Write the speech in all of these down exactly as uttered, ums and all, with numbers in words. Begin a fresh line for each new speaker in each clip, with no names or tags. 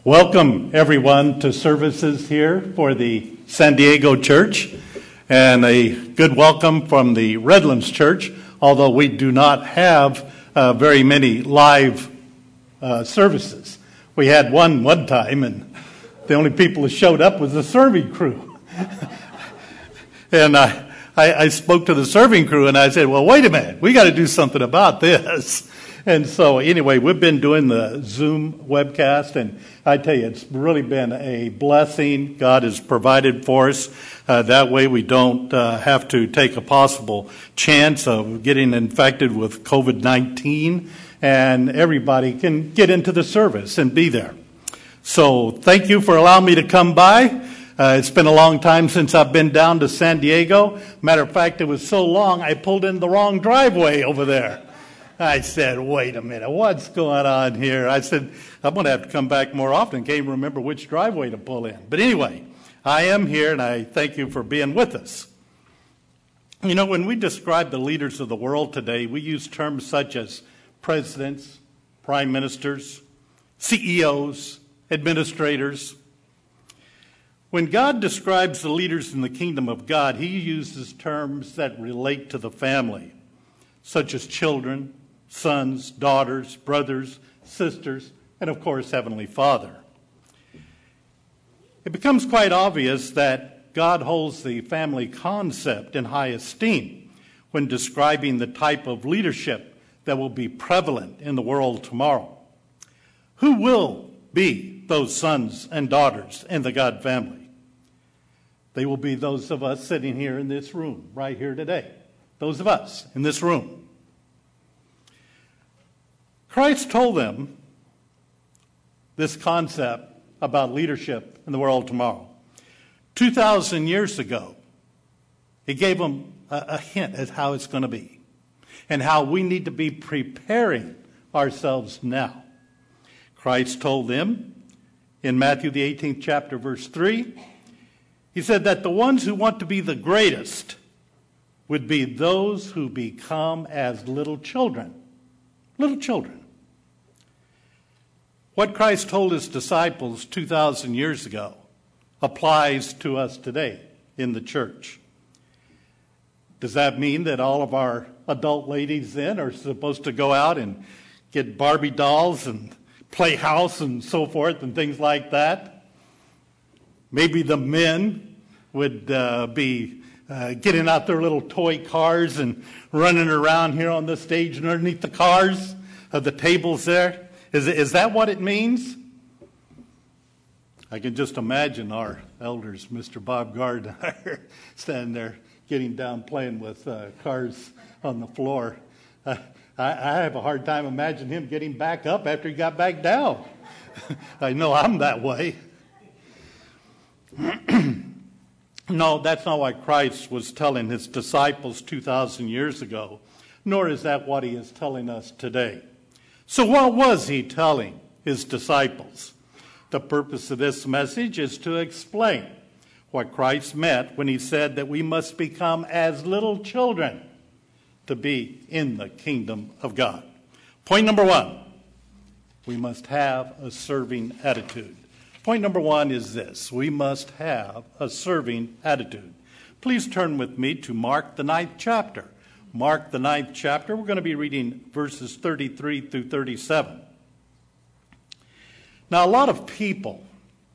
Welcome, everyone, to services here for the San Diego Church, and a good welcome from the Redlands Church, although we do not have uh, very many live uh, services. We had one one time, and the only people who showed up was the serving crew. and I, I, I spoke to the serving crew, and I said, well, wait a minute, we got to do something about this. And so anyway, we've been doing the Zoom webcast, and I tell you, it's really been a blessing. God has provided for us. Uh, that way we don't uh, have to take a possible chance of getting infected with covid nineteen, and everybody can get into the service and be there. So thank you for allowing me to come by. Uh, it's been a long time since I've been down to San Diego. Matter of fact, it was so long I pulled in the wrong driveway over there. I said, wait a minute, what's going on here? I said, I'm going to have to come back more often. Can't even remember which driveway to pull in. But anyway, I am here, and I thank you for being with us. You know, when we describe the leaders of the world today, we use terms such as presidents, prime ministers, C E Os, administrators. When God describes the leaders in the kingdom of God, he uses terms that relate to the family, such as children, sons, daughters, brothers, sisters, and of course, Heavenly Father. It becomes quite obvious that God holds the family concept in high esteem when describing the type of leadership that will be prevalent in the world tomorrow. Who will be those sons and daughters in the God family? They will be those of us sitting here in this room, right here today. Those of us in this room. Christ told them this concept about leadership in the world tomorrow. two thousand years ago, he gave them a, a hint at how it's going to be and how we need to be preparing ourselves now. Christ told them in Matthew the eighteenth chapter, verse three, he said that the ones who want to be the greatest would be those who become as little children. Little children. What Christ told his disciples two thousand years ago applies to us today in the church. Does that mean that all of our adult ladies then are supposed to go out and get Barbie dolls and play house and so forth and things like that? Maybe the men would uh, be uh, getting out their little toy cars and running around here on the stage and underneath the cars of the tables there. Is, is that what it means? I can just imagine our elders, Mister Bob Gardner, standing there getting down playing with uh, cars on the floor. Uh, I, I have a hard time imagining him getting back up after he got back down. I know I'm that way. No, that's not what Christ was telling his disciples two thousand years ago, nor is that what he is telling us today. So what was he telling his disciples? The purpose of this message is to explain what Christ meant when he said that we must become as little children to be in the kingdom of God. Point number one, we must have a serving attitude. Point number one is this: we must have a serving attitude. Please turn with me to Mark, the ninth chapter. Mark, the ninth chapter. We're going to be reading verses thirty-three through thirty-seven. Now, a lot of people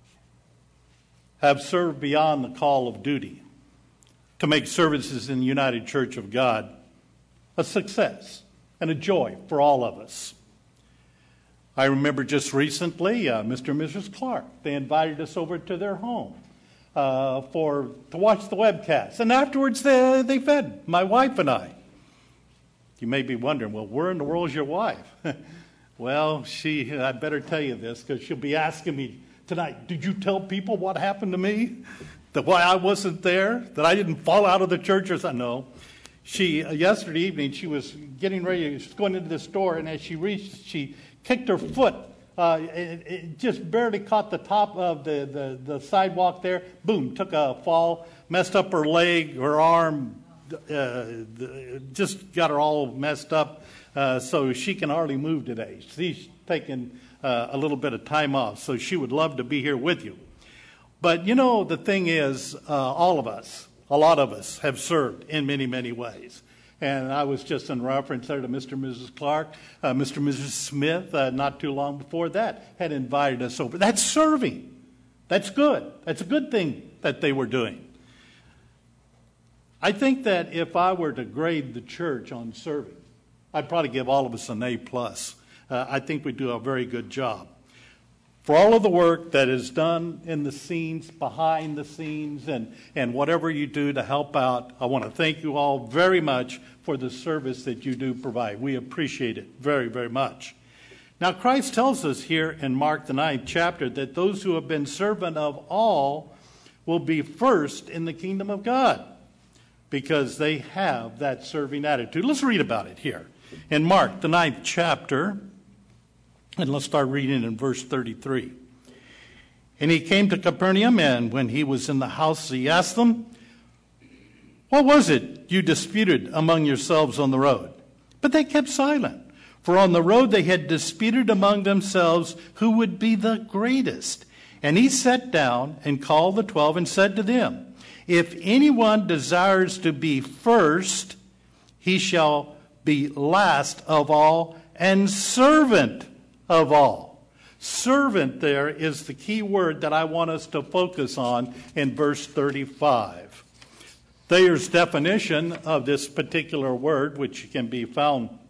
have served beyond the call of duty to make services in the United Church of God a success and a joy for all of us. I remember just recently, uh, Mister and Missus Clark, they invited us over to their home uh, for to watch the webcast. And afterwards, they, they fed my wife and I. You may be wondering, well, where in the world is your wife? Well, she, I better tell you this, because she'll be asking me tonight, did you tell people what happened to me? That why I wasn't there? That I didn't fall out of the church or something? No. She, uh, yesterday evening, she was getting ready, she was going into the store, and as she reached, she kicked her foot. Uh, it, it just barely caught the top of the, the, the sidewalk there. Boom, took a fall, messed up her leg, her arm, Uh, just got her all messed up, uh, so she can hardly move today. She's taking uh, a little bit of time off, so she would love to be here with you. But, you know, the thing is, uh, all of us, a lot of us have served in many, many ways. And I was just in reference there to Mister and Missus Clark. Uh, Mister and Missus Smith, uh, not too long before that, had invited us over. That's serving. That's good. That's a good thing that they were doing. I think that if I were to grade the church on serving, I'd probably give all of us an A plus. Uh, I think we do a very good job. For all of the work that is done in the scenes, behind the scenes, and, and whatever you do to help out, I want to thank you all very much for the service that you do provide. We appreciate it very, very much. Now, Christ tells us here in Mark, the ninth chapter, that those who have been servant of all will be first in the kingdom of God because they have that serving attitude. Let's read about it here in Mark, the ninth chapter. And let's start reading in verse thirty-three. And he came to Capernaum, and when he was in the house, he asked them, "What was it you disputed among yourselves on the road?" But they kept silent, for on the road they had disputed among themselves who would be the greatest. And he sat down and called the twelve and said to them, "If anyone desires to be first, he shall be last of all and servant of all." Servant there is the key word that I want us to focus on in verse thirty-five. Thayer's definition of this particular word, which can be found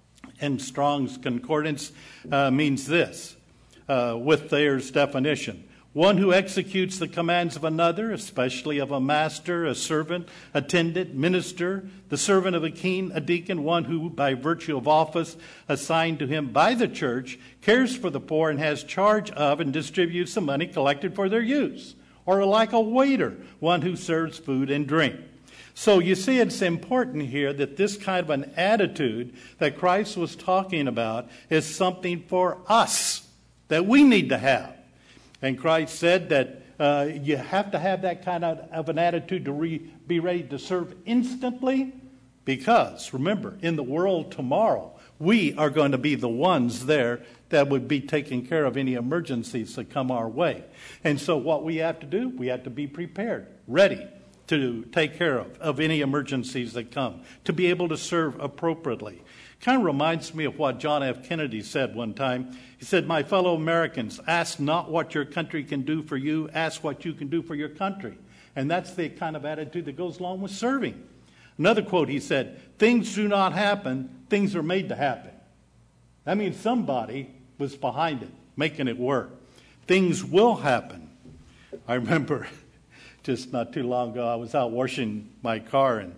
in Strong's Concordance, uh, means this, uh, with Thayer's definition. One who executes the commands of another, especially of a master, a servant, attendant, minister, the servant of a king, a deacon, one who, by virtue of office assigned to him by the church, cares for the poor and has charge of and distributes the money collected for their use. Or like a waiter, one who serves food and drink. So you see, it's important here that this kind of an attitude that Christ was talking about is something for us that we need to have. And Christ said that uh, you have to have that kind of, of an attitude to re, be ready to serve instantly because, remember, in the world tomorrow, we are going to be the ones there that would be taking care of any emergencies that come our way. And so what we have to do, we have to be prepared, ready to take care of, of any emergencies that come, to be able to serve appropriately. Kind of reminds me of what John F. Kennedy said one time. He said, "My fellow Americans, ask not what your country can do for you, ask what you can do for your country." And that's the kind of attitude that goes along with serving. Another quote, he said, "Things do not happen, things are made to happen." That means somebody was behind it, making it work. Things will happen. I remember just not too long ago, I was out washing my car and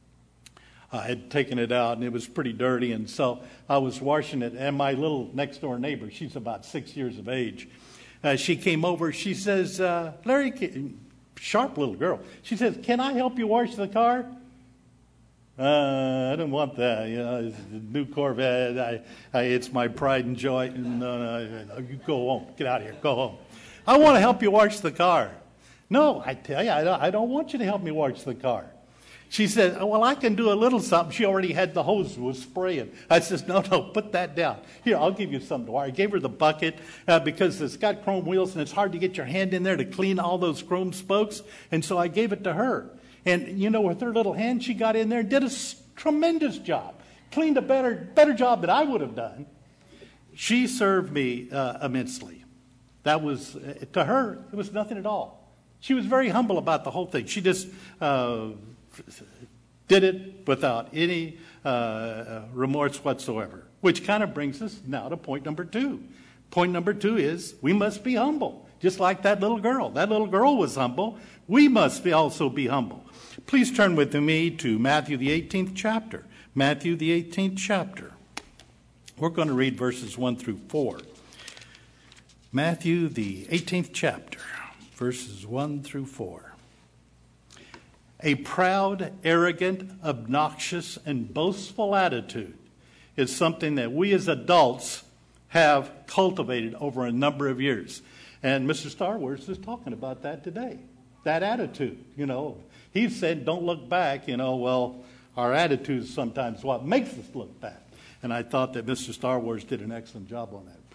I had taken it out and it was pretty dirty, and so I was washing it, and my little next door neighbor, she's about six years of age, uh, she came over. She says, uh, Larry, sharp little girl, she says, "Can I help you wash the car?" Uh, I don't want that. You know, it's a new Corvette. I, I, it's my pride and joy. No, no, no, you go home. Get out of here. Go home. "I want to help you wash the car." "No, I tell you, I don't, I don't want you to help me wash the car." She said, "Well, I can do a little something." She already had the hose, was spraying. I says, no, no, put that down. "Here, I'll give you something to wash." I gave her the bucket uh, because it's got chrome wheels and it's hard to get your hand in there to clean all those chrome spokes. And so I gave it to her. And, you know, with her little hand, she got in there and did a s- tremendous job. Cleaned a better, better job than I would have done. She served me uh, immensely. That was, uh, to her, it was nothing at all. She was very humble about the whole thing. She just uh, did it without any uh, remorse whatsoever, which kind of brings us now to point number two. Point number two is we must be humble, just like that little girl. That little girl was humble. We must be also be humble. Please turn with me to Matthew, the eighteenth chapter. Matthew, the eighteenth chapter. We're going to read verses one through four. Matthew, the eighteenth chapter, verses one through four. A proud, arrogant, obnoxious, and boastful attitude is something that we as adults have cultivated over a number of years. And Mister Star Wars is talking about that today. That attitude, you know. He said, don't look back, you know. Well, our attitude is sometimes what makes us look back. And I thought that Mister Star Wars did an excellent job on that.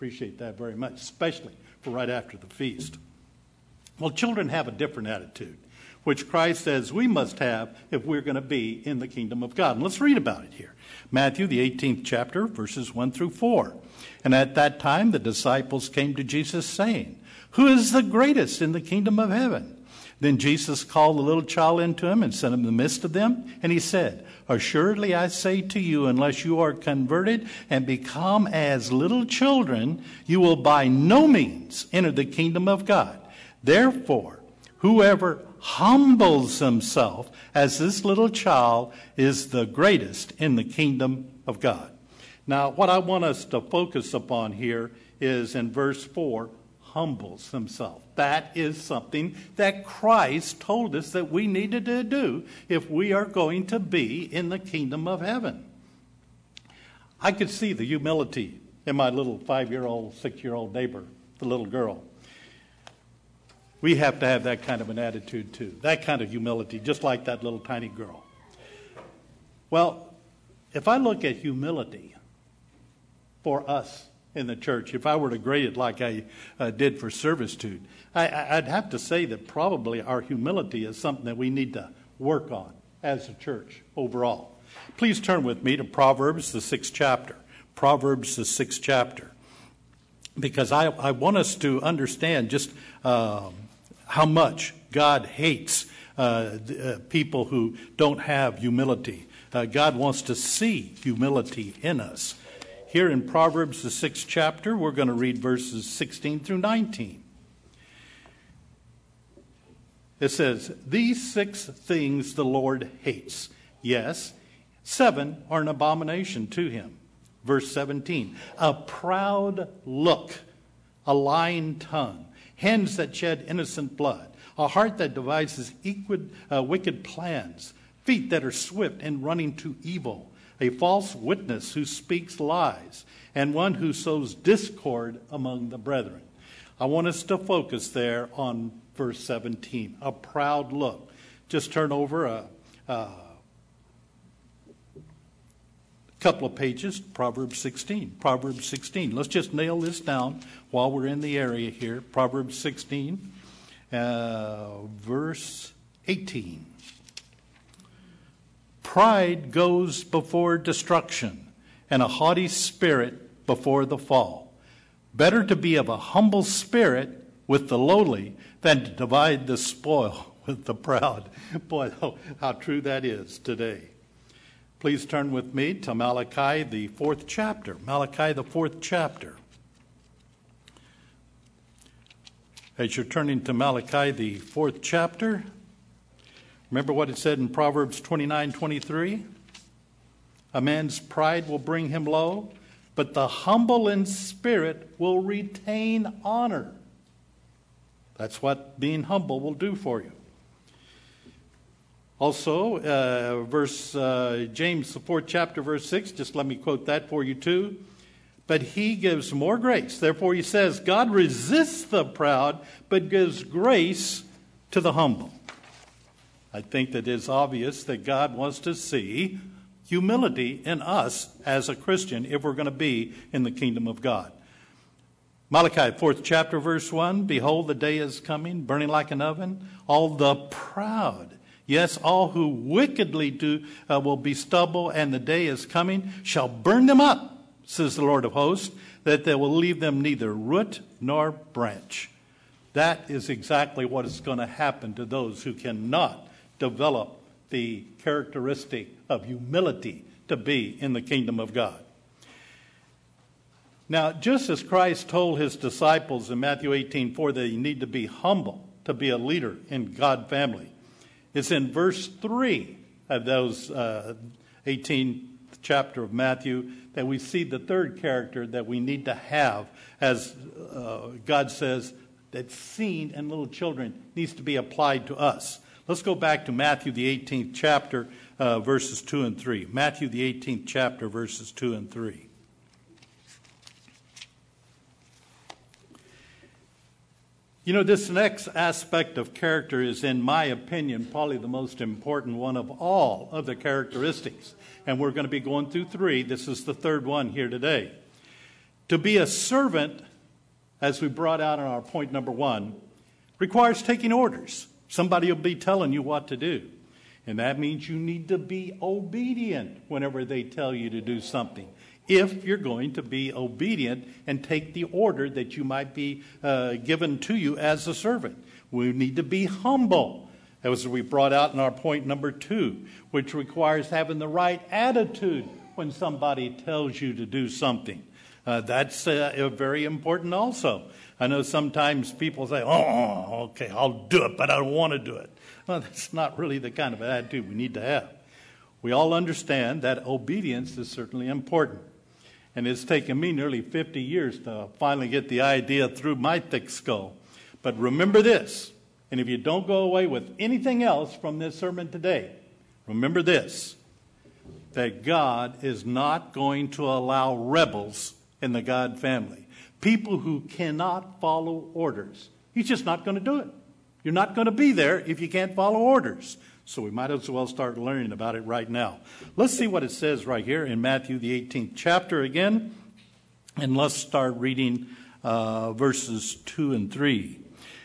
appreciate that very much, especially for right after the feast. Well, children have a different attitude, which Christ says we must have if we're going to be in the kingdom of God. And let's read about it here. Matthew, the eighteenth chapter, verses one through four. And at that time the disciples came to Jesus saying, "Who is the greatest in the kingdom of heaven?" Then Jesus called the little child into him and set him in the midst of them. And he said, "Assuredly I say to you, unless you are converted and become as little children, you will by no means enter the kingdom of God. Therefore, whoever humbles himself as this little child is the greatest in the kingdom of God." Now, what I want us to focus upon here is in verse four, humbles himself. That is something that Christ told us that we needed to do if we are going to be in the kingdom of heaven. I could see the humility in my little five-year-old, six-year-old neighbor, the little girl. We have to have that kind of an attitude too, that kind of humility, just like that little tiny girl. Well, if I look at humility for us in the church, if I were to grade it like I uh, did for servitude, I, I'd have to say that probably our humility is something that we need to work on as a church overall. Please turn with me to Proverbs, the sixth chapter. Proverbs, the sixth chapter. Because I, I want us to understand just uh, how much God hates uh, uh, people who don't have humility. Uh, God wants to see humility in us. Here in Proverbs, the sixth chapter, we're going to read verses sixteen through nineteen. It says, "These six things the Lord hates. Yes, seven are an abomination to him." Verse seventeen, "A proud look, a lying tongue, hands that shed innocent blood, a heart that devises equid, uh, wicked plans, feet that are swift in running to evil, a false witness who speaks lies, and one who sows discord among the brethren." I want us to focus there on verse seventeen, a proud look. Just turn over a, a couple of pages, Proverbs sixteen. Proverbs sixteen. Let's just nail this down while we're in the area here. Proverbs sixteen, uh, verse eighteen. "Pride goes before destruction, and a haughty spirit before the fall. Better to be of a humble spirit with the lowly than to divide the spoil with the proud." Boy, oh, how true that is today. Please turn with me to Malachi, the fourth chapter. Malachi, the fourth chapter. As you're turning to Malachi, the fourth chapter, remember what it said in Proverbs twenty-nine twenty-three? "A man's pride will bring him low, but the humble in spirit will retain honor." That's what being humble will do for you. Also, uh, verse uh, James, the fourth chapter, verse six, just let me quote that for you too. "But he gives more grace." Therefore he says, God resists the proud, but gives grace to the humble. I think that it's obvious that God wants to see humility in us as a Christian if we're going to be in the kingdom of God. Malachi, fourth chapter, verse one, "Behold, the day is coming, burning like an oven. All the proud, yes, all who wickedly do uh, will be stubble, and the day is coming, shall burn them up, says the Lord of hosts, that they will leave them neither root nor branch." That is exactly what is going to happen to those who cannot develop the characteristic of humility to be in the kingdom of God. Now, just as Christ told his disciples in Matthew eighteen four that you need to be humble to be a leader in God's family, it's in verse three of those uh, eighteenth chapter of Matthew that we see the third character that we need to have, as uh, God says, that's seen in little children needs to be applied to us. Let's go back to Matthew, the eighteenth chapter, uh, verses two and three. Matthew, the eighteenth chapter, verses two and three. You know, this next aspect of character is, in my opinion, probably the most important one of all of the characteristics. And we're going to be going through three. This is the third one here today. To be a servant, as we brought out in our point number one, requires taking orders. Somebody will be telling you what to do. And that means you need to be obedient whenever they tell you to do something. If you're going to be obedient and take the order that you might be uh, given to you as a servant. We need to be humble, as we brought out in our point number two, which requires having the right attitude when somebody tells you to do something. Uh, that's uh, very important also. I know sometimes people say, oh, okay, I'll do it, but I don't want to do it. Well, that's not really the kind of attitude we need to have. We all understand that obedience is certainly important. And it's taken me nearly fifty years to finally get the idea through my thick skull. But remember this, and if you don't go away with anything else from this sermon today, remember this, that God is not going to allow rebels in the God family. People who cannot follow orders. He's just not going to do it. You're not going to be there if you can't follow orders. So we might as well start learning about it right now. Let's see what it says right here in Matthew, the eighteenth chapter again. And let's start reading uh, verses two and three.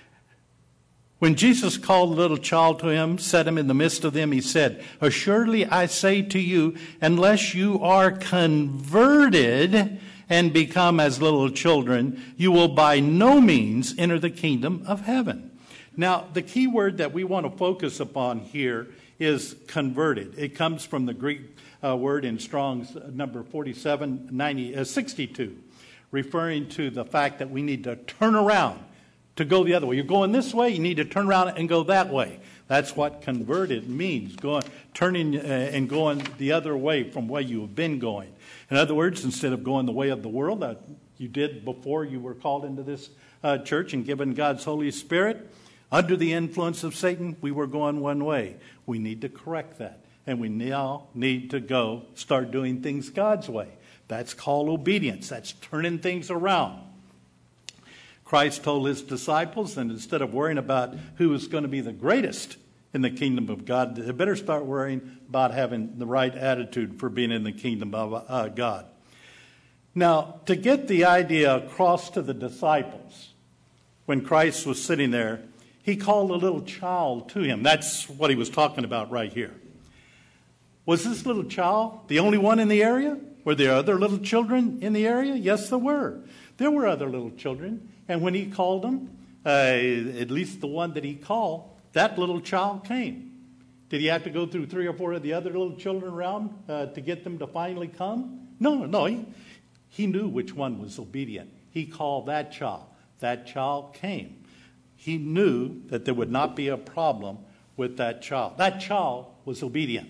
When Jesus called a little child to him, set him in the midst of them, he said, assuredly I say to you, unless you are converted and become as little children, you will by no means enter the kingdom of heaven. Now, the key word that we want to focus upon here is converted. It comes from the Greek uh, word in Strong's number forty-seven ninety, uh, sixty-two, referring to the fact that we need to turn around to go the other way. You're going this way, you need to turn around and go that way. That's what converted means, going, turning uh, and going the other way from where you have been going. In other words, instead of going the way of the world that you did before you were called into this uh, church and given God's Holy Spirit, under the influence of Satan, we were going one way. We need to correct that. And we now need to go start doing things God's way. That's called obedience. That's turning things around. Christ told his disciples, and instead of worrying about who is going to be the greatest in the kingdom of God, they better start worrying about having the right attitude for being in the kingdom of uh, God. Now, to get the idea across to the disciples, when Christ was sitting there, he called a little child to him. That's what he was talking about right here. Was this little child the only one in the area? Were there other little children in the area? Yes, there were. There were other little children. And when he called them, uh, at least the one that he called, that little child came. Did he have to go through three or four of the other little children around uh, to get them to finally come? No, no. He, he knew which one was obedient. He called that child. That child came. He knew that there would not be a problem with that child. That child was obedient.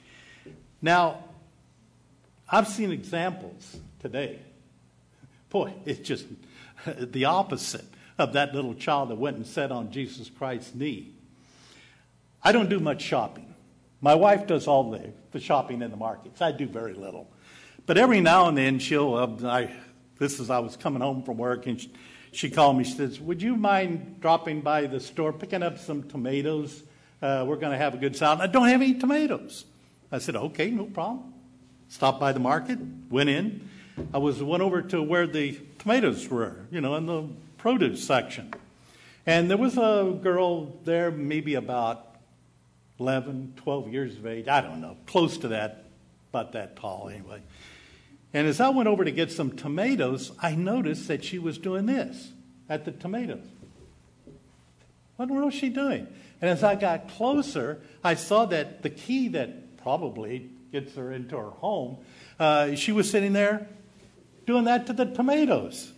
Now, I've seen examples today. Boy, it's just the opposite of that little child that went and sat on Jesus Christ's knee. I don't do much shopping. My wife does all the, the shopping in the markets. I do very little. But every now and then she'll, uh, I, this is, I was coming home from work and she, she called me. She says, would you mind dropping by the store, picking up some tomatoes? Uh, we're going to have a good salad. I don't have any tomatoes. I said, okay, no problem. Stopped by the market, went in. I was went over to where the tomatoes were, you know, in the produce section. And there was a girl there, maybe about eleven, twelve years of age. I don't know, close to that, about that tall anyway. And as I went over to get some tomatoes, I noticed that she was doing this at the tomatoes. What in the world was she doing? And as I got closer, I saw that the key that probably gets her into her home, uh, she was sitting there doing that to the tomatoes.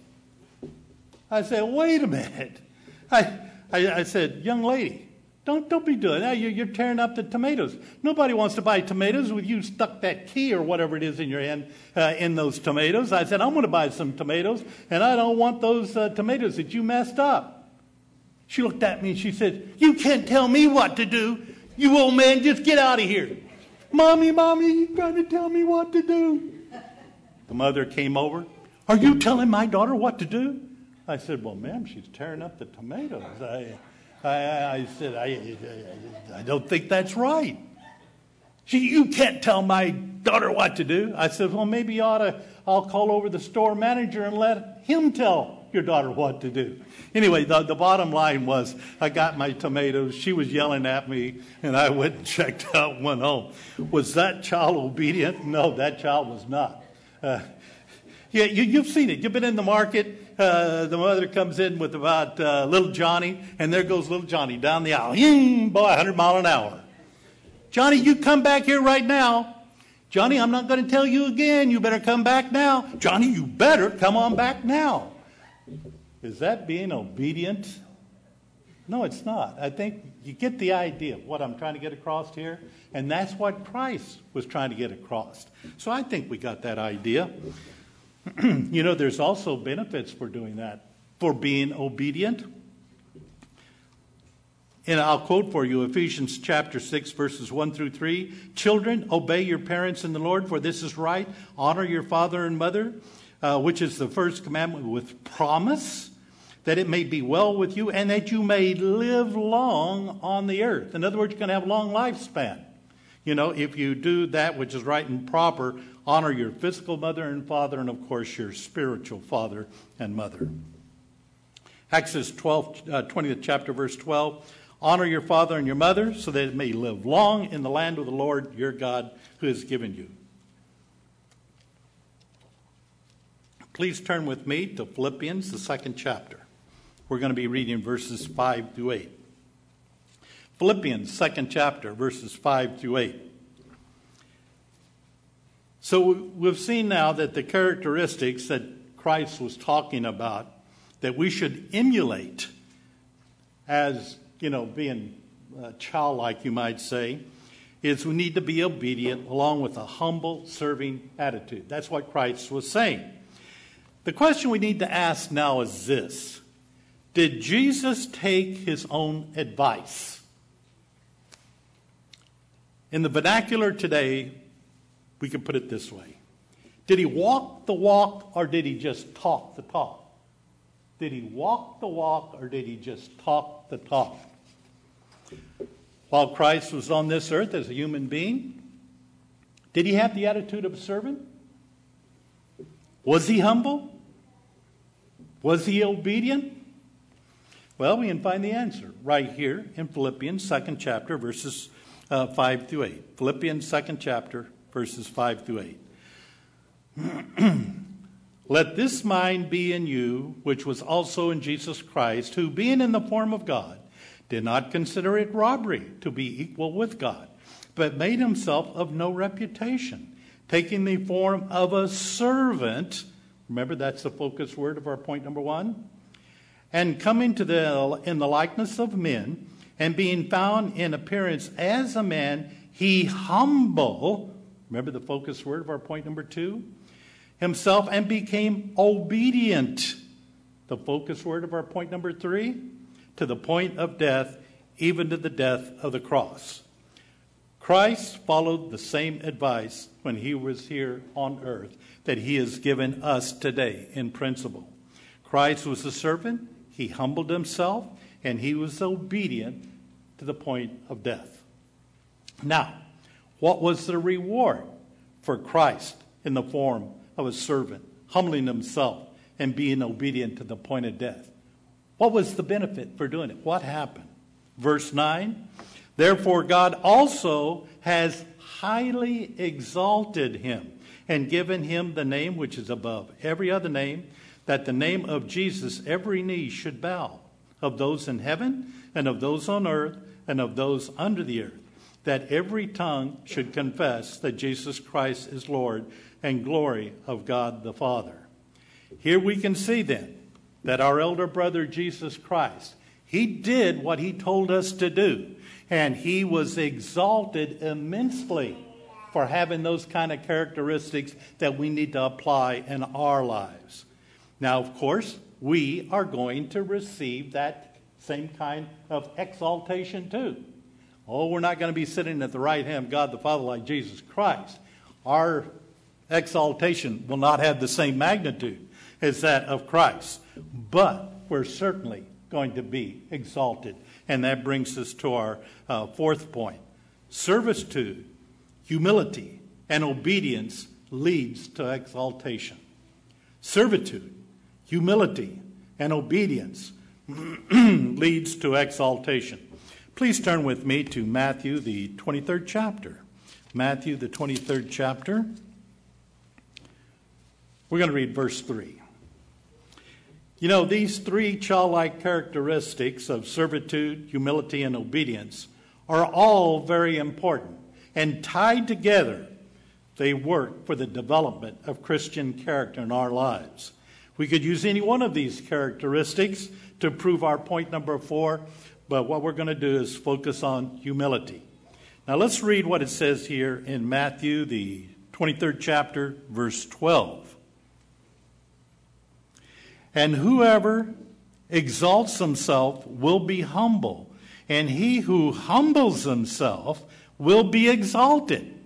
I said, wait a minute. I, I, I said, young lady, don't don't be doing that. You're, you're tearing up the tomatoes. Nobody wants to buy tomatoes with you stuck that key or whatever it is in your hand uh, in those tomatoes. I said, I'm going to buy some tomatoes, and I don't want those uh, tomatoes that you messed up. She looked at me and she said, you can't tell me what to do. You old man, just get out of here. Mommy, Mommy, you're trying to tell me what to do. The mother came over. Are you telling my daughter what to do? I said, well, ma'am, she's tearing up the tomatoes. I, I, I said, I, I don't think that's right. She, you can't tell my daughter what to do. I said, well, maybe you ought to, I'll call over the store manager and let him tell your daughter what to do. Anyway, the, the bottom line was I got my tomatoes. She was yelling at me, and I went and checked out and went home. Was that child obedient? No, that child was not. Uh, yeah, you, you've seen it. You've been in the market. Uh, the mother comes in with about uh, little Johnny, and there goes little Johnny down the aisle. Ying, boy, one hundred mile an hour. Johnny, you come back here right now. Johnny, I'm not going to tell you again. You better come back now. Johnny, you better come on back now. Is that being obedient? No, it's not. I think you get the idea of what I'm trying to get across here. And that's what Christ was trying to get across. So I think we got that idea. You know, there's also benefits for doing that, for being obedient. And I'll quote for you Ephesians chapter six, verses one through three. Children, obey your parents in the Lord, for this is right. Honor your father and mother, uh, which is the first commandment with promise, that it may be well with you and that you may live long on the earth. In other words, you're going to have a long lifespan. You know, if you do that which is right and proper, honor your physical mother and father, and of course your spiritual father and mother. Exodus twelve, uh, twentieth chapter, verse twelve. Honor your father and your mother, so that it may live long in the land of the Lord your God, who has given you. Please turn with me to Philippians, the second chapter. We're going to be reading verses five through eight. Philippians, second chapter, verses five through eight. So we've seen now that the characteristics that Christ was talking about, that we should emulate as, you know, being uh, childlike, you might say, is we need to be obedient along with a humble, serving attitude. That's what Christ was saying. The question we need to ask now is this: did Jesus take his own advice? In the vernacular today, we can put it this way. Did he walk the walk, or did he just talk the talk? Did he walk the walk, or did he just talk the talk? While Christ was on this earth as a human being, did he have the attitude of a servant? Was he humble? Was he obedient? Well, we can find the answer right here in Philippians second chapter, verses uh, five through eight. Philippians second chapter, verses five through eight. Let this mind be in you, which was also in Jesus Christ, who being in the form of God, did not consider it robbery to be equal with God, but made himself of no reputation, taking the form of a servant. Remember, that's the focus word of our point number one. And coming to the in the likeness of men, and being found in appearance as a man, he humble. Remember the focus word of our point number two? Himself, and became obedient. The focus word of our point number three, to the point of death, even to the death of the cross. Christ followed the same advice when he was here on earth that he has given us today in principle. Christ was a servant, he humbled himself, and he was obedient to the point of death. Now, what was the reward for Christ in the form of a servant, humbling himself and being obedient to the point of death? What was the benefit for doing it? What happened? Verse nine, therefore God also has highly exalted him and given him the name which is above every other name, that the name of Jesus every knee should bow, of those in heaven and of those on earth and of those under the earth, that every tongue should confess that Jesus Christ is Lord, and glory of God the Father. Here we can see then that our elder brother Jesus Christ, he did what he told us to do, and he was exalted immensely for having those kind of characteristics that we need to apply in our lives. Now, of course, we are going to receive that same kind of exaltation too. Oh, we're not going to be sitting at the right hand of God the Father like Jesus Christ. Our exaltation will not have the same magnitude as that of Christ. But we're certainly going to be exalted. And that brings us to our uh, fourth point. Servitude humility, and obedience leads to exaltation. Servitude, humility, and obedience leads to exaltation. Please turn with me to Matthew, the twenty-third chapter. Matthew, the twenty-third chapter. We're going to read verse three. You know, these three childlike characteristics of servitude, humility, and obedience are all very important. And tied together, they work for the development of Christian character in our lives. We could use any one of these characteristics to prove our point number four, but what we're going to do is focus on humility. Now let's read what it says here in Matthew, the twenty-third chapter, verse twelve. And whoever exalts himself will be humble, and he who humbles himself will be exalted.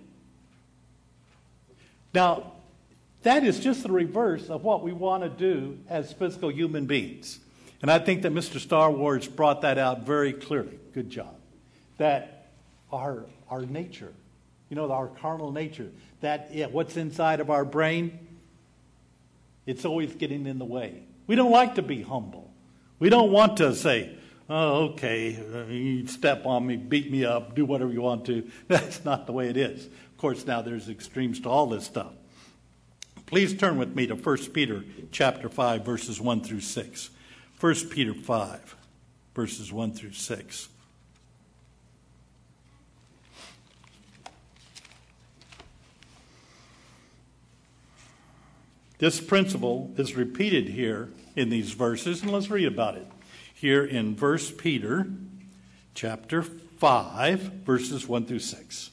Now, that is just the reverse of what we want to do as physical human beings. And I think that Mister Star Wars brought that out very clearly. Good job. That our our nature, you know, our carnal nature, that yeah, what's inside of our brain, it's always getting in the way. We don't like to be humble. We don't want to say, oh, okay, you step on me, beat me up, do whatever you want to. That's not the way it is. Of course, now there's extremes to all this stuff. Please turn with me to First Peter chapter five, verses one through six. First Peter five, verses one through six. This principle is repeated here in these verses, and let's read about it. Here in First Peter chapter five, verses one through six.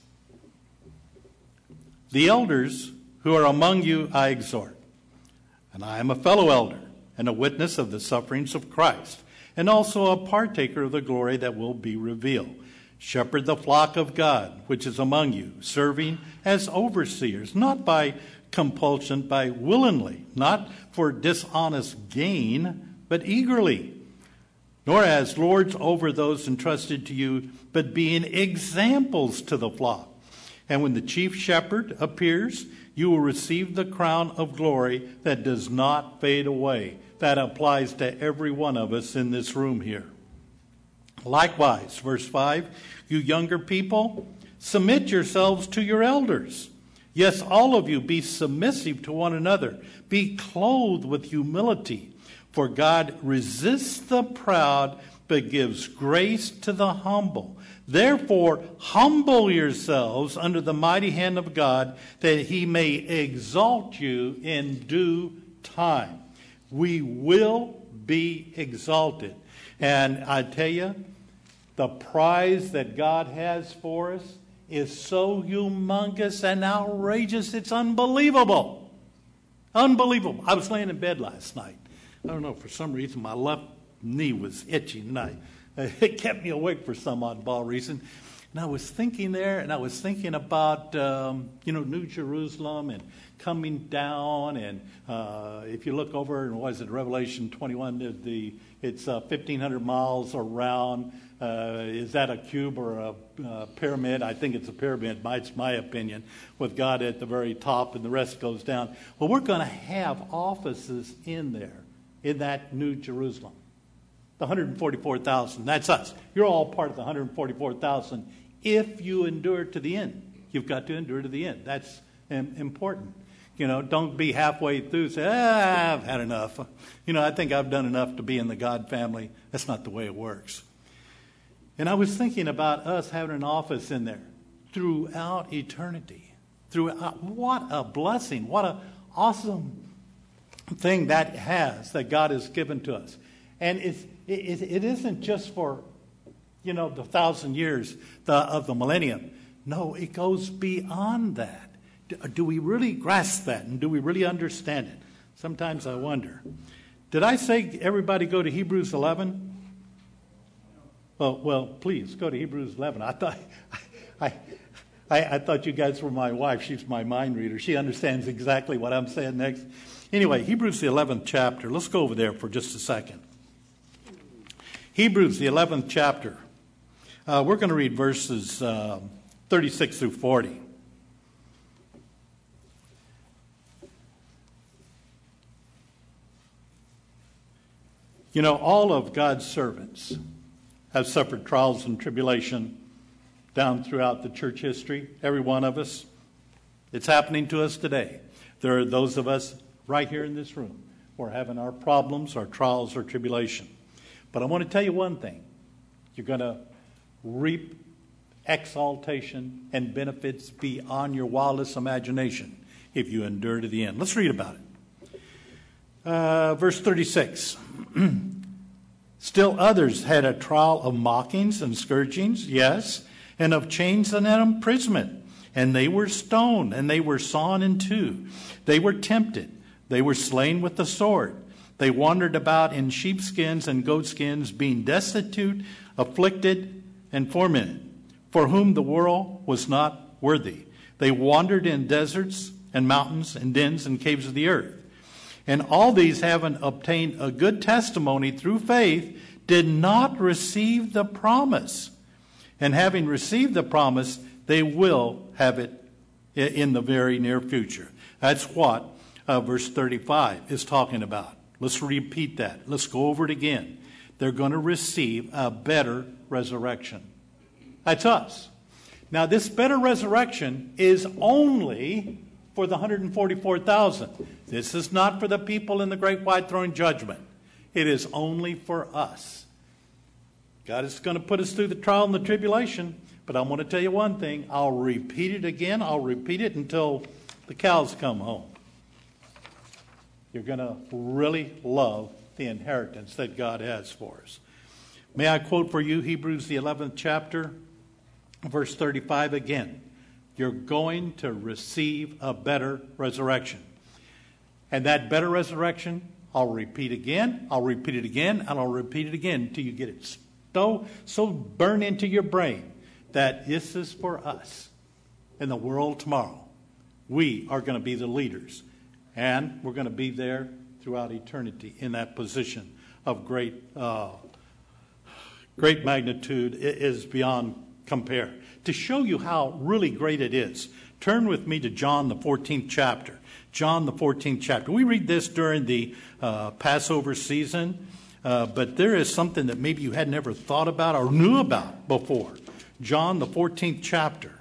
The elders who are among you I exhort, and I am a fellow elder and a witness of the sufferings of Christ, and also a partaker of the glory that will be revealed. Shepherd the flock of God, which is among you, serving as overseers, not by compulsion, by willingly, not for dishonest gain, but eagerly, nor as lords over those entrusted to you, but being examples to the flock. And when the chief shepherd appears, you will receive the crown of glory that does not fade away. That applies to every one of us in this room here. Likewise, verse five, you younger people, submit yourselves to your elders. Yes, all of you be submissive to one another. Be clothed with humility. For God resists the proud, but gives grace to the humble. Therefore, humble yourselves under the mighty hand of God, that he may exalt you in due time. We will be exalted. And I tell you, the prize that God has for us is so humongous and outrageous, it's unbelievable. Unbelievable. I was laying in bed last night. I don't know, for some reason my left knee was itching, and I, it kept me awake for some oddball reason. And I was thinking there, and I was thinking about, um, you know, New Jerusalem and coming down. And uh, if you look over, and what is it, Revelation twenty-one, the, the it's uh, fifteen hundred miles around. Uh, is that a cube or a uh, pyramid? I think it's a pyramid. My, it's my opinion, with God at the very top and the rest goes down. Well, we're going to have offices in there, in that New Jerusalem. The one hundred forty-four thousand, that's us. You're all part of the one hundred forty-four thousand if you endure to the end. You've got to endure to the end. That's um, important. You know, don't be halfway through and say, ah, I've had enough. You know, I think I've done enough to be in the God family. That's not the way it works. And I was thinking about us having an office in there throughout eternity. Throughout, what a blessing. What an awesome thing that has, that God has given to us. And it's, it, it isn't just for, you know, the thousand years the, of the millennium. No, it goes beyond that. Do, do we really grasp that? And do we really understand it? Sometimes I wonder. Did I say everybody go to Hebrews eleven? Well, well, please go to Hebrews eleven. I thought, I, I, I thought you guys were my wife. She's my mind reader. She understands exactly what I'm saying next. Anyway, Hebrews the eleventh chapter. Let's go over there for just a second. Hebrews the eleventh chapter. Uh, we're going to read verses uh, thirty-six through forty. You know, all of God's servants have suffered trials and tribulation down throughout the church history, every one of us. It's happening to us today. There are those of us right here in this room who are having our problems, our trials, our tribulation. But I want to tell you one thing. You're going to reap exaltation and benefits beyond your wildest imagination if you endure to the end. Let's read about it. Uh, verse thirty-six. Still others had a trial of mockings and scourgings, yes, and of chains and imprisonment. And they were stoned, and they were sawn in two. They were tempted. They were slain with the sword. They wandered about in sheepskins and goatskins, being destitute, afflicted, and tormented, for whom the world was not worthy. They wandered in deserts and mountains and dens and caves of the earth. And all these, having obtained a good testimony through faith, did not receive the promise. And having received the promise, they will have it in the very near future. That's what uh, verse thirty-five is talking about. Let's repeat that. Let's go over it again. They're going to receive a better resurrection. That's us. Now, this better resurrection is only for the one hundred forty-four thousand. This is not for the people in the great white throne judgment. It is only for us. God is going to put us through the trial and the tribulation. But I want to tell you one thing. I'll repeat it again. I'll repeat it until the cows come home. You're going to really love the inheritance that God has for us. May I quote for you Hebrews the eleventh chapter, verse thirty-five again. You're going to receive a better resurrection. And that better resurrection, I'll repeat again, I'll repeat it again, and I'll repeat it again until you get it so, so burned into your brain that this is for us in the world tomorrow. We are going to be the leaders, and we're going to be there throughout eternity in that position of great uh, great magnitude. It is beyond compare. To show you how really great it is, turn with me to John the fourteenth chapter. John the fourteenth chapter. We read this during the uh, Passover season, uh, but there is something that maybe you had never thought about or knew about before. John the fourteenth chapter.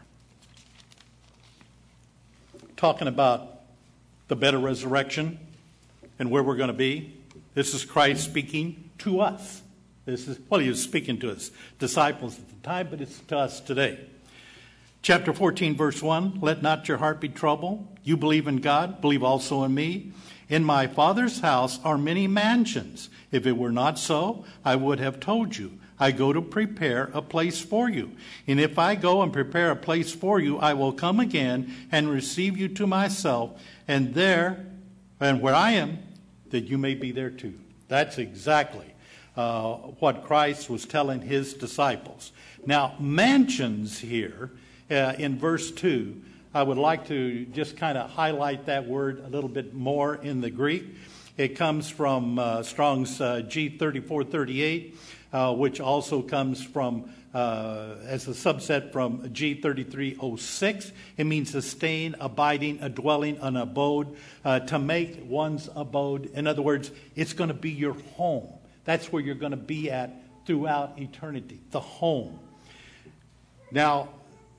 Talking about the better resurrection and where we're going to be. This is Christ speaking to us. This is, well, he was speaking to his disciples at the time, but it's to us today. Chapter fourteen, verse one, let not your heart be troubled. You believe in God, believe also in me. In my Father's house are many mansions. If it were not so, I would have told you. I go to prepare a place for you. And if I go and prepare a place for you, I will come again and receive you to myself, and there, and where I am, that you may be there too. That's exactly uh, what Christ was telling his disciples. Now, mansions here, uh, in verse two, I would like to just kind of highlight that word a little bit more in the Greek. It comes from uh, Strong's uh, G thirty-four thirty-eight, uh, which also comes from, uh, as a subset from G thirty-three oh six. It means a staying, abiding, a dwelling, an abode, uh, to make one's abode. In other words, it's going to be your home. That's where you're going to be at throughout eternity, the home. Now,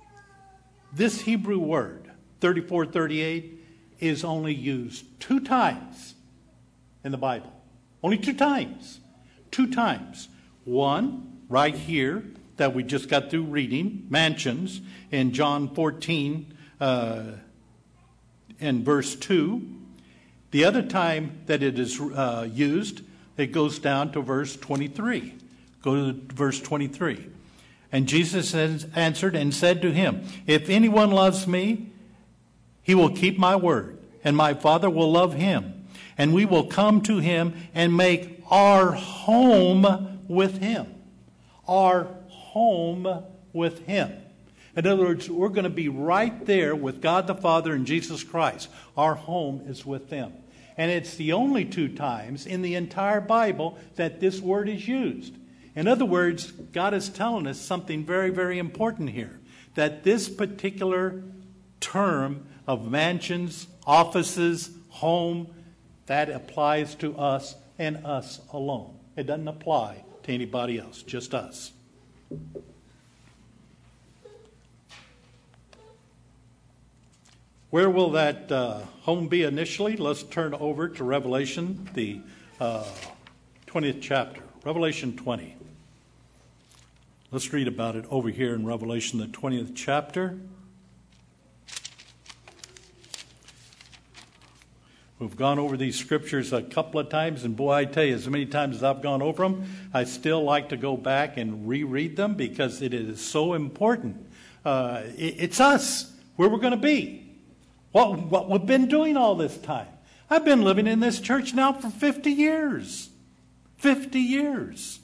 this Hebrew word, thirty-four thirty-eight, is only used two times in the Bible. Only two times. Two times. One, right here, that we just got through reading, mansions, in John fourteen, uh, in verse two. The other time that it is uh, used, it goes down to verse twenty-three. Go to verse twenty-three. And Jesus answered and said to him, if anyone loves me, he will keep my word, and my Father will love him, and we will come to him and make our home with him. Our home with him. In other words, we're going to be right there with God the Father and Jesus Christ. Our home is with them. And it's the only two times in the entire Bible that this word is used. In other words, God is telling us something very, very important here. That this particular term of mansions, offices, home, that applies to us and us alone. It doesn't apply to anybody else, just us. Where will that uh, home be initially? Let's turn over to Revelation, the uh, twentieth chapter. Revelation twenty. Let's read about it over here in Revelation, the twentieth chapter. We've gone over these scriptures a couple of times, and boy, I tell you, as many times as I've gone over them, I still like to go back and reread them because it is so important. Uh, it, it's us, where we're going to be. What, what we've been doing all this time. I've been living in this church now for fifty years. fifty years.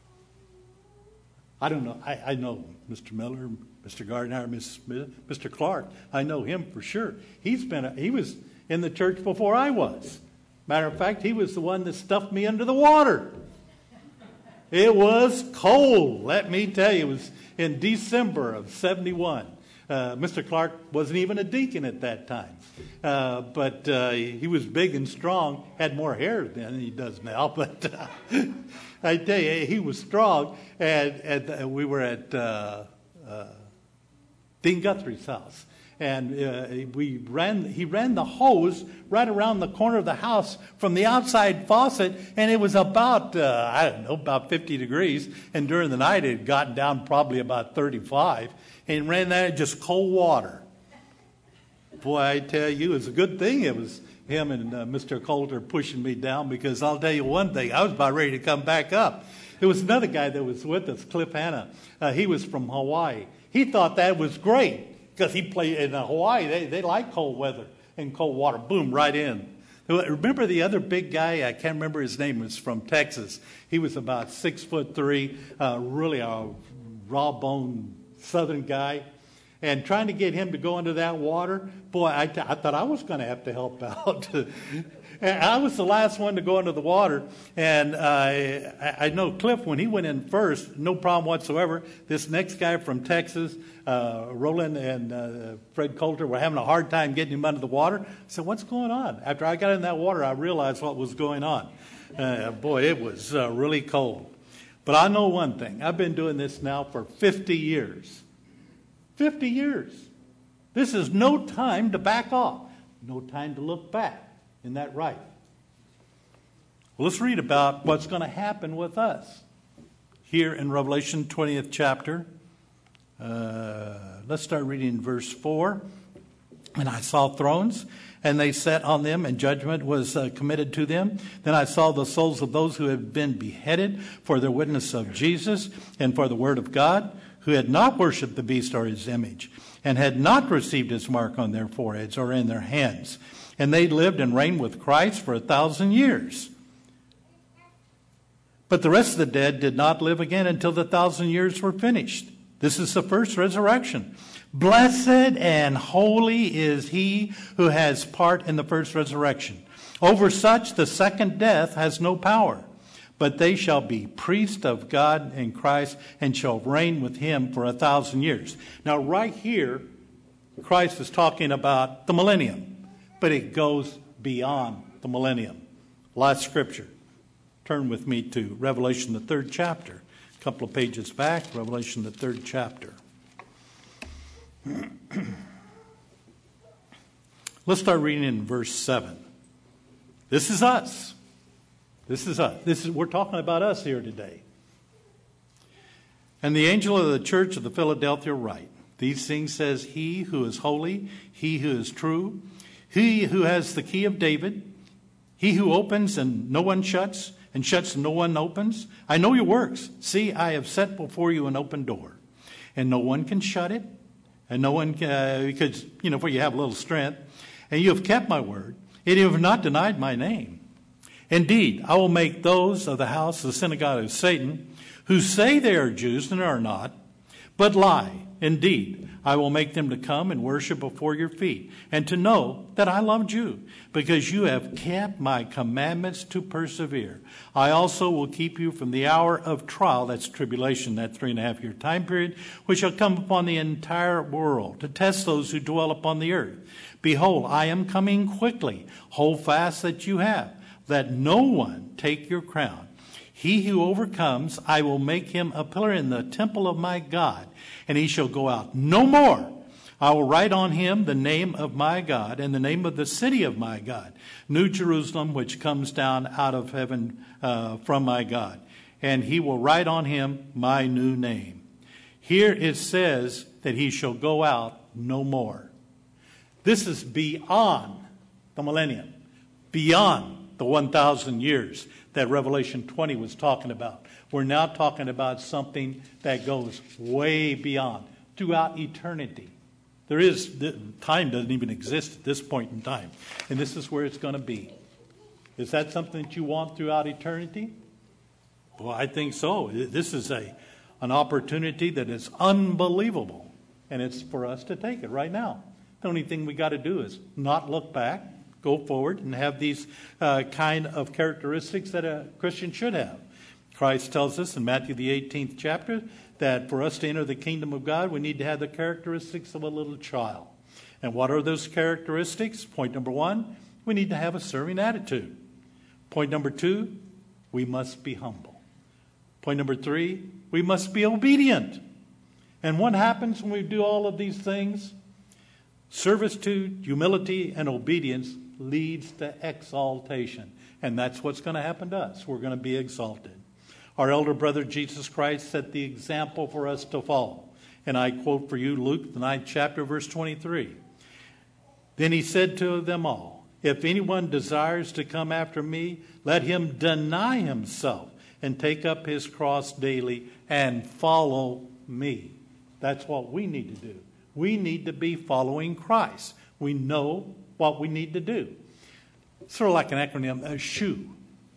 I don't know. I, I know Mister Miller, Mister Gardner, Miss Smith, Mister Clark. I know him for sure. He's been a, he was in the church before I was. Matter of fact, he was the one that stuffed me under the water. It was cold, let me tell you. It was in December of seventy-one. Uh, Mister Clark wasn't even a deacon at that time. Uh, but uh, he was big and strong, had more hair than he does now. But uh, I tell you, he was strong. And, and we were at uh, uh, Dean Guthrie's house. And uh, we ran. He ran the hose right around the corner of the house from the outside faucet, and it was about uh, I don't know about fifty degrees. And during the night, it had gotten down probably about thirty-five, and ran that in just cold water. Boy, I tell you, it was a good thing it was him and uh, Mister Coulter pushing me down, because I'll tell you one thing, I was about ready to come back up. There was another guy that was with us, Cliff Hanna. Uh, he was from Hawaii. He thought that was great. Because he played in Hawaii, they, they like cold weather and cold water. Boom, right in. Remember the other big guy? I can't remember his name. Was from Texas. He was about six foot three, uh, really a raw bone Southern guy. And trying to get him to go into that water, boy, I, t- I thought I was going to have to help out. And I was the last one to go into the water. And uh, I, I know Cliff, when he went in first, no problem whatsoever. This next guy from Texas, uh, Roland and uh, Fred Coulter, were having a hard time getting him under the water. I said, what's going on? After I got in that water, I realized what was going on. Uh, boy, it was uh, really cold. But I know one thing. I've been doing this now for fifty years. fifty years. This is no time to back off. No time to look back. Isn't that right? Well, let's read about what's going to happen with us here in Revelation twentieth chapter. Uh, let's start reading in verse four. And I saw thrones, and they sat on them, and judgment was uh, committed to them. Then I saw the souls of those who had been beheaded for their witness of Jesus and for the word of God, who had not worshipped the beast or his image, and had not received his mark on their foreheads or in their hands. And they lived and reigned with Christ for a thousand years. But the rest of the dead did not live again until the thousand years were finished. This is the first resurrection. Blessed and holy is he who has part in the first resurrection. Over such the second death has no power. But they shall be priests of God in Christ and shall reign with him for a thousand years. Now right here, Christ is talking about the millennium. But it goes beyond the millennium. Last scripture. Turn with me to Revelation, the third chapter. A couple of pages back, Revelation, the third chapter. Let's start reading in verse seven. This is us. This is us. This is, we're talking about us here today. And the angel of the church of the Philadelphia write, these things says he who is holy, he who is true, he who has the key of David, he who opens and no one shuts, and shuts and no one opens. I know your works. See, I have set before you an open door, and no one can shut it, and no one can, uh, because, you know, for you have a little strength, and you have kept my word, and you have not denied my name. Indeed, I will make those of the house of the synagogue of Satan, who say they are Jews and are not, but lie. Indeed, I will make them to come and worship before your feet, and to know that I loved you, because you have kept my commandments to persevere. I also will keep you from the hour of trial, that's tribulation, that three and a half year time period, which shall come upon the entire world, to test those who dwell upon the earth. Behold, I am coming quickly. Hold fast that you have, that no one take your crown. He who overcomes, I will make him a pillar in the temple of my God, and he shall go out no more. I will write on him the name of my God and the name of the city of my God, New Jerusalem, which comes down out of heaven uh, from my God. And he will write on him my new name. Here it says that he shall go out no more. This is beyond the millennium, beyond the one thousand years that Revelation twenty was talking about. We're now talking about something that goes way beyond, throughout eternity. There is, time doesn't even exist at this point in time. And this is where it's going to be. Is that something that you want throughout eternity? Well, I think so. This is a an opportunity that is unbelievable. And it's for us to take it right now. The only thing we got to do is not look back, go forward, and have these uh, kind of characteristics that a Christian should have. Christ tells us in Matthew the eighteenth chapter that for us to enter the kingdom of God, we need to have the characteristics of a little child. And what are those characteristics? Point number one, we need to have a serving attitude. Point number two, we must be humble. Point number three, we must be obedient. And what happens when we do all of these things? Servitude, humility, and obedience leads to exaltation. And that's what's going to happen to us. We're going to be exalted. Our elder brother Jesus Christ set the example for us to follow. And I quote for you Luke, the ninth chapter, verse twenty-three. Then he said to them all, if anyone desires to come after me, let him deny himself and take up his cross daily and follow me. That's what we need to do. We need to be following Christ. We know what we need to do. Sort of like an acronym, a SHOE.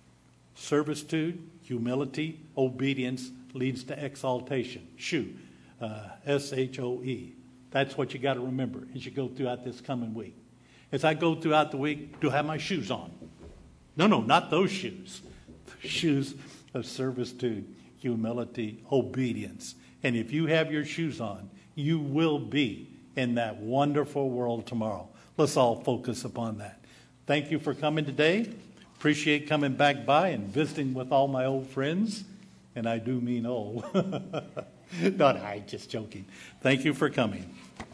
Servitude, humility, obedience leads to exaltation. SHOE. Uh, S H O E. That's what you got to remember as you go throughout this coming week. As I go throughout the week, do I have my shoes on? No, no, not those shoes. The shoes of servitude, humility, obedience. And if you have your shoes on, you will be in that wonderful world tomorrow. Let's all focus upon that. Thank you for coming today. Appreciate coming back by and visiting with all my old friends. And I do mean old. Not I, just joking. Thank you for coming.